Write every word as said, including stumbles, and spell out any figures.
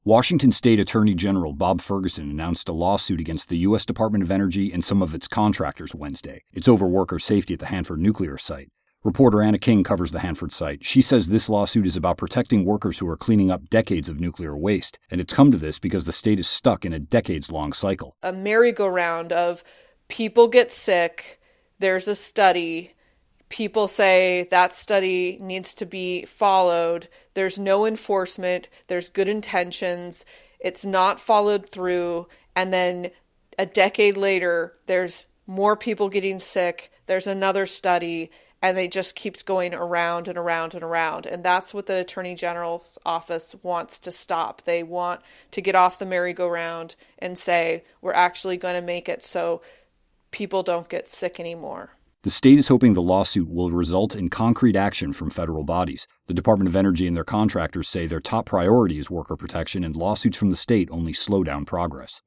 Washington State Attorney General Bob Ferguson announced a lawsuit against the U S Department of Energy and some of its contractors Wednesday. It's over worker safety at the Hanford nuclear site. Reporter Anna King covers the Hanford site. She says this lawsuit is about protecting workers who are cleaning up decades of nuclear waste, and it's come to this because the state is stuck in a decades-long cycle. A merry-go-round of people get sick, there's a study, people say that study needs to be followed, there's no enforcement, there's good intentions, it's not followed through, and then a decade later, there's more people getting sick, there's another study, and it just keeps going around and around and around. And that's what the Attorney General's office wants to stop. They want to get off the merry-go-round and say, we're actually going to make it so people don't get sick anymore. The state is hoping the lawsuit will result in concrete action from federal bodies. The Department of Energy and their contractors say their top priority is worker protection, and lawsuits from the state only slow down progress.